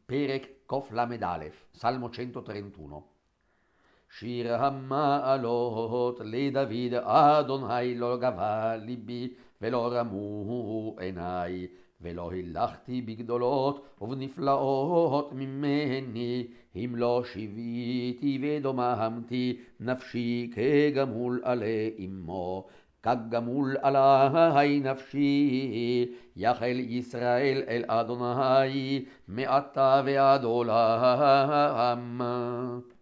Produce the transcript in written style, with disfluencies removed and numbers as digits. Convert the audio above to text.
פרק קל"א, סלמו 131. שיר המעלות לדוד, אדוני לא גבה ליבי ולא רמו עיניי, ולא הילכתי בגדולות ובנפלאות ממני, אם לא שיוויתי ודוממתי נפשי כגמול עלי אמו. כגמול עלי נפשי, יחל ישראל אל אדוני מעתה ועד עולם.